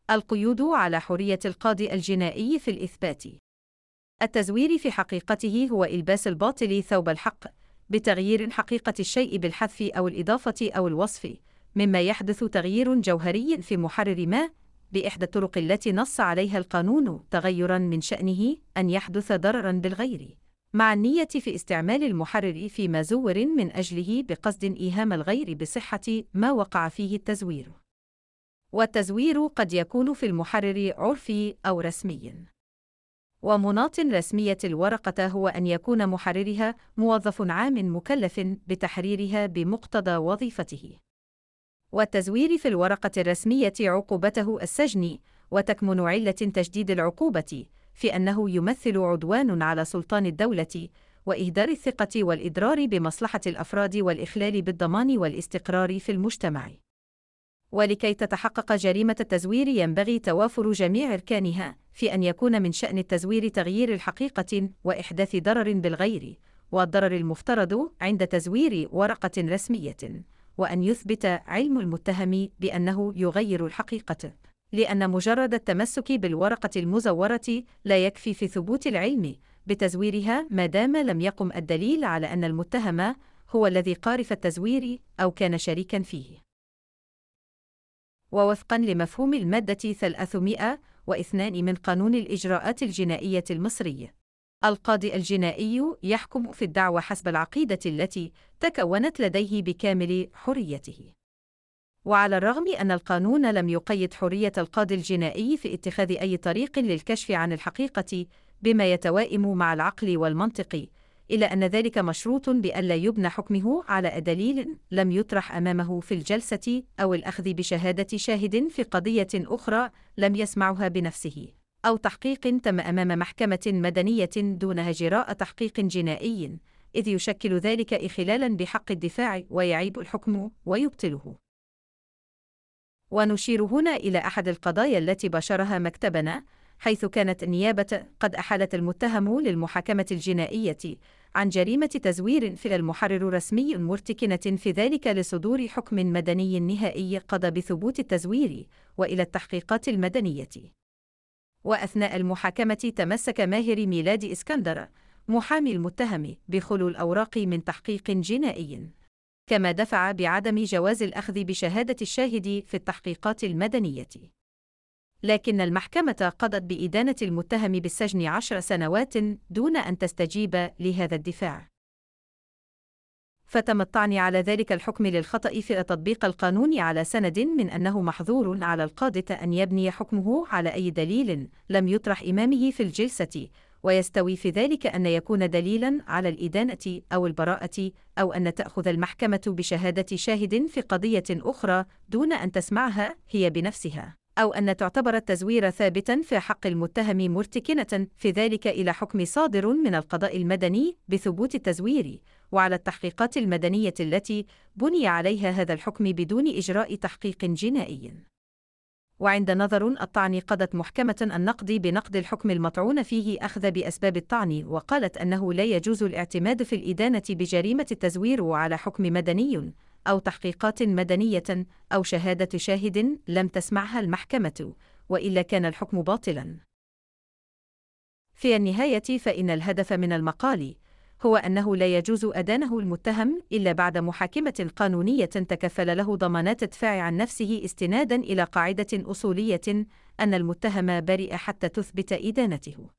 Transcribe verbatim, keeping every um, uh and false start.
القيود على حرية القاضي الجنائي في الإثبات. التزوير في حقيقته هو إلباس الباطل ثوب الحق بتغيير حقيقة الشيء بالحذف أو الإضافة أو الوصف، مما يحدث تغيير جوهري في محرر ما بإحدى الطرق التي نص عليها القانون، تغيراً من شأنه أن يحدث ضرراً بالغير، مع النية في استعمال المحرر فيما زور من أجله بقصد إيهام الغير بصحة ما وقع فيه التزوير. والتزوير قد يكون في المحرر عرفي أو رسمي. ومناط رسمية الورقة هو أن يكون محررها موظف عام مكلف بتحريرها بمقتضى وظيفته. والتزوير في الورقة الرسمية عقوبته السجن، وتكمن علة تجديد العقوبة في أنه يمثل عدوان على سلطان الدولة وإهدار الثقة والإضرار بمصلحة الأفراد والإخلال بالضمان والاستقرار في المجتمع. ولكي تتحقق جريمة التزوير ينبغي توافر جميع أركانها، في أن يكون من شأن التزوير تغيير الحقيقة وإحداث ضرر بالغير، والضرر المفترض عند تزوير ورقة رسمية، وأن يثبت علم المتهم بأنه يغير الحقيقة، لأن مجرد التمسك بالورقة المزورة لا يكفي في ثبوت العلم بتزويرها ما دام لم يقم الدليل على أن المتهم هو الذي قارف التزوير أو كان شريكا فيه. ووفقاً لمفهوم المادة ثلاثمائة واثنين من قانون الإجراءات الجنائية المصري، القاضي الجنائي يحكم في الدعوى حسب العقيدة التي تكونت لديه بكامل حريته. وعلى الرغم أن القانون لم يقيد حرية القاضي الجنائي في اتخاذ أي طريق للكشف عن الحقيقة بما يتوائم مع العقل والمنطق، إلا أن ذلك مشروط بألا يبنى حكمه على دليل لم يطرح أمامه في الجلسة أو الأخذ بشهادة شاهد في قضية أخرى لم يسمعها بنفسه، أو تحقيق تم أمام محكمة مدنية دونها جراء تحقيق جنائي، إذ يشكل ذلك إخلالاً بحق الدفاع ويعيب الحكم ويبطله. ونشير هنا إلى أحد القضايا التي باشرها مكتبنا، حيث كانت النيابة قد أحالت المتهم للمحاكمة الجنائية عن جريمة تزوير في المحرر رسمي مرتكنة في ذلك لصدور حكم مدني نهائي قضى بثبوت التزوير وإلى التحقيقات المدنية. وأثناء المحاكمة تمسك ماهر ميلاد إسكندر محامي المتهم بخلو الأوراق من تحقيق جنائي، كما دفع بعدم جواز الأخذ بشهادة الشاهد في التحقيقات المدنية. لكن المحكمة قضت بإدانة المتهم بالسجن عشر سنوات دون أن تستجيب لهذا الدفاع. فتم الطعن على ذلك الحكم للخطأ في تطبيق القانون على سند من أنه محظور على القاضي أن يبني حكمه على أي دليل لم يطرح أمامه في الجلسة، ويستوي في ذلك أن يكون دليلاً على الإدانة أو البراءة، أو أن تأخذ المحكمة بشهادة شاهد في قضية أخرى دون أن تسمعها هي بنفسها، أو أن تعتبر التزوير ثابتاً في حق المتهم مرتكنة في ذلك إلى حكم صادر من القضاء المدني بثبوت التزوير، وعلى التحقيقات المدنية التي بني عليها هذا الحكم بدون إجراء تحقيق جنائي. وعند نظر الطعن قضت محكمة النقض بنقض الحكم المطعون فيه أخذ بأسباب الطعن، وقالت أنه لا يجوز الاعتماد في الإدانة بجريمة التزوير على حكم مدني أو تحقيقات مدنية أو شهادة شاهد لم تسمعها المحكمة، وإلا كان الحكم باطلاً. في النهاية فإن الهدف من المقال هو أنه لا يجوز أدانه المتهم إلا بعد محاكمة قانونية تكفل له ضمانات الدفاع عن نفسه استناداً إلى قاعدة أصولية أن المتهم بريء حتى تثبت إدانته.